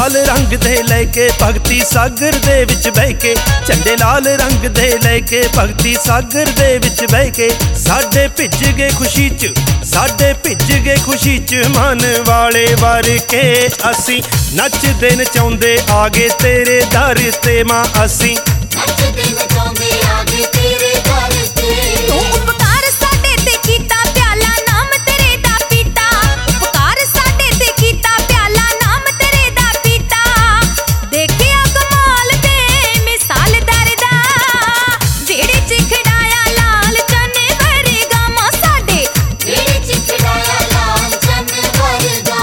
लाल रंग दे लैके भगती सागर दे विच बह के, झंडे लाल रंग दे लैके भगती सागर दे विच बह के, साडे भिज गए खुशी च, साडे भिज गए खुशी च मन वाले वर के। असी नचदे नचाउंदे आ गए तेरे दर ते मां, असी नचदे नचाउंदे आ गए तेरे दर ते। तू उपकार साडे ते कीता प्याला नाम तेरे दा पीता, उपकार साडे ते कीता प्याला नाम तेरे दा पीता। देखिया कमाल दे मिसाल दरदा, जेड़े च खड़ाया लाल चने वरगा मां साडे, जेड़े च खड़ाया लाल चने वरगा।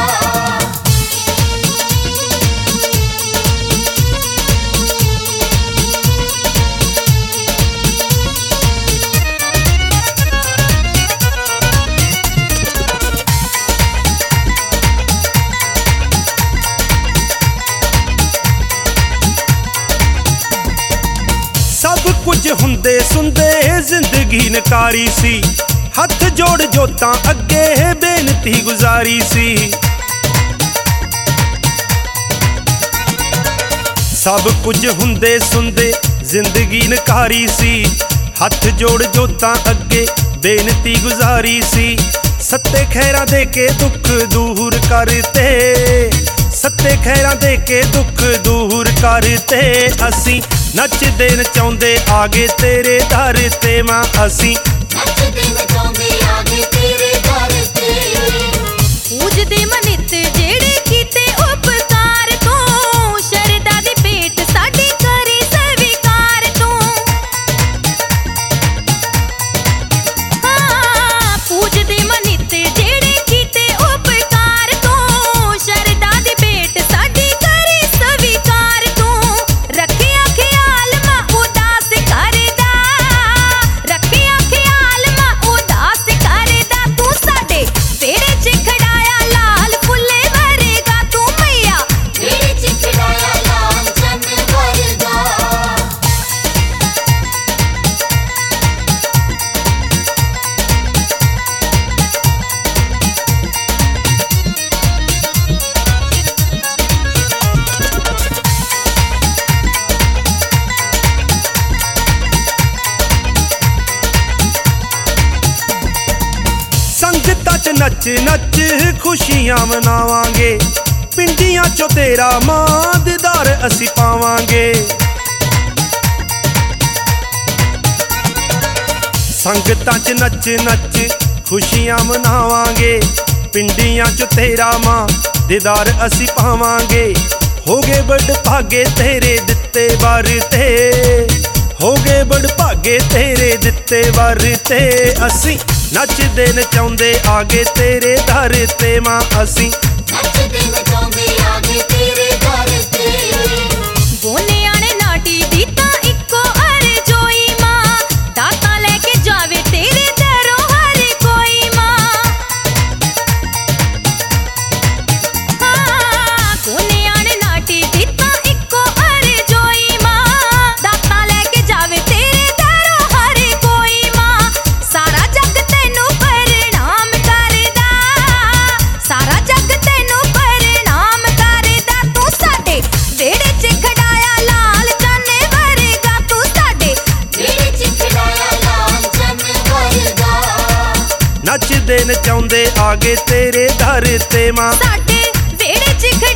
सब कुछ हुंदे सुंदे जिंदगी नकारी सी, हथ जोड़ जोतां अगे बेनती गुजारी सी। सब कुछ हुंदे सुंदे जिंदगी नकारी सी, हथ जोड़ जोतां अगे बेनती गुजारी सी। सत्ते खैरा दे के दुख दूर करते, सत्ते खैरा दे के दुख दूर करते। असी नचदे नचाउंदे आ गए तेरे दर ते मां, असी नचदे नचाउंदे आ गए तेरे दर ते। पूजदे मनित जेड़े कीते उपकार तू, शरदा दी भेंट साडी करे स्वीकार तू। हाँ, पूजदे मनित जेड़े कीते उपकार तू, शरदा दी भेंट साडी करे स्वीकार तू। रखिया ख्याल मां उदास करदा, रखिया ख्याल मां उदास करदा। तू साडे वेड़े च खड़ाया लाल फुल्ले वरगा तू मैया, जेड़े च खड़ाया लाल चने वरगा। संगतां च नच नच खुशियां मनावांगे, पिंडियां चों तेरा मां दीदार असी पावांगे। संगतां च नच नच खुशियां मनावांगे, पिंडियां चों तेरा मां दीदार असी पावांगे। हो गए बड़ भागे तेरे दित्ते वर ते, हो गए बड़ भागे तेरे दित्ते वर ते। असी नचदे नचाउंदे आ गए तेरे दर ते मां, असी नचदे नचाउंदे आ गए तेरे दर ते। बोनियाने नाटी दी तां इक्को अरजोई मां, दाता लेके जावे तेरे दरों हर कोई मां। हाँ, बोनियाने नाटी दी तां इक्को अरजोई मां, दाता लेके जावे तेरे दरों हर कोई मां। सारा जग तैनू प्रणाम करदा, सारा जग तैनू प्रणाम करदा। तू साडे वेड़े च खड़ाया लाल चने वरगा, तू साडे जेड़े च खड़ाया लाल चने वरगा। नचदे नचाउंदे आ गए तेरे दर ते मां, साडे वेड़े च